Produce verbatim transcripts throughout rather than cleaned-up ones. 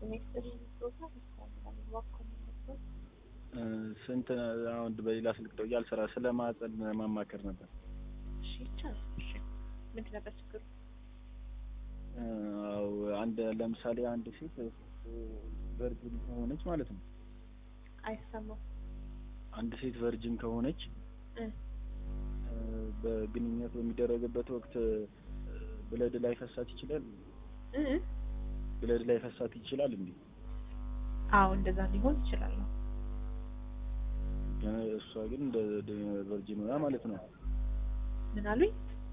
ሴሜስተር ፕሮግራም ይሰራል ዋኮም ነው ስንት አሁን በሌላ ስልክ ደው ያልሰራ ስለማጸን ማማከር ነበር። እሺ ይቻላል። እሺ ምን ነበር ችግሩ? አው አንድ ለምሳሌ አንድ ሴት ቨርጂን ከሆነች ማለት ነው አይሰማም። አንድ ሴት ቨርጂን ከሆነች እ በግንኙነት በሚደረግበት ወቅት ብለድ ላይ ፈሳት ይችላል እ ብለድ ላይ ፈሳት ይችላል እንዴ? አው እንደዛ ሊሆን ይችላል። እሷ ግን እንደ ቨርጂን ሆና ማለት ነው። ምን አሉኝ?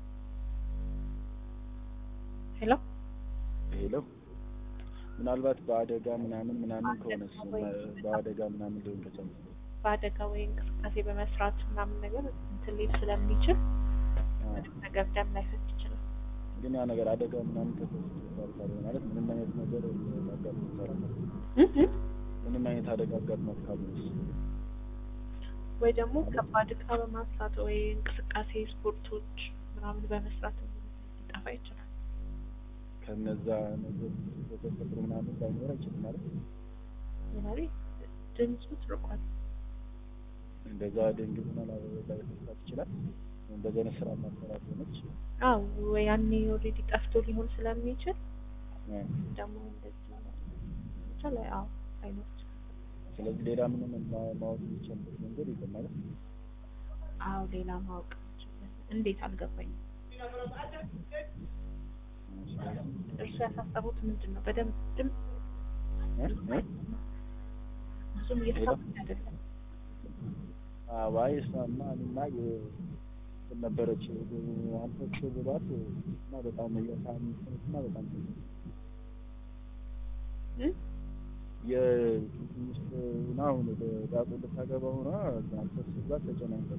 ሄሎ ሄሎ ምናልባት በአደጋ ምናምን ምናምን ከሆነስ በአደጋ ምናምን ሊሆን ይችላል። በአደጋ ወይ እንቅስቃሴ በመስራት ምናምን ነገር እንትን ሊል ስለሚችል ነገር ደም ላይ ፈስ ይችላል። ግን ያ ነገር አደጋ ምናምን ተፈጥሯል ማለት ምንም አይነት ነገር አጋጥሞ ይችላል እ ምንም አይነት አደጋ አጋጥሞ ካልሆነስ ወይ ደግሞ ከባድ ዕቃ በማንሳት ወይ እንቅስቃሴ ስፖርቶች ምናምን በመስራት ሊጠፋ ይችላል። ከነዛ ነገር ተፈጥሮ ምናምን ባይኖር አይችልም ማለት ነው። ማለት ድምፁ ትርቋል እንደዛ ድንግልና ላይ ተፈጥሮ ይችላል። እንደዛ ነው ስራ ማሰራት ነች። አው ወይ ያኔ ኦሬዲ ጠፍቶ ሊሆን ስለሚችል ደግሞ እንደዚህ ይችላል። አው አይኖች ስለዚህ ሌላ ምንም ማወቅ የሚችልበት መንገድ የለም ማለት ነው። አው ሌላ ማወቅ እንዴት አልገባኝም። እርሱ ያሳሰቡት ምንድነው? በደንብ ድምፅ ብዙም እየተሰማኝ አይደለም። አዋይ እሷማ እና የነበረች አንተች ብሏት እና በጣም የሳሚ እና በጣም እ የትንሽ ነው ነው ዳቦ ልታገባው ነው አንተች ብሏት ተጨናንቀው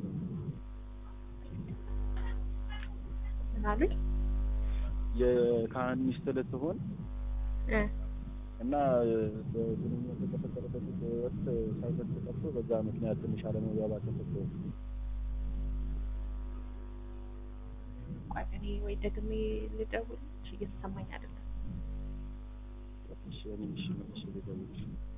ማለት የካህን ሚስት ልትሆን እ እና በግንኙነት የተፈጠረበት ወቅት ሳይፈት ተቀርቶ በዛ ምክንያት ትንሽ አለመግባባት ተፈጥሮ ቋጥኒ ወይ ደግሜ ልደውል እየተሰማኝ አይደለም። እሺ እኔ እሺ እሺ ልደውል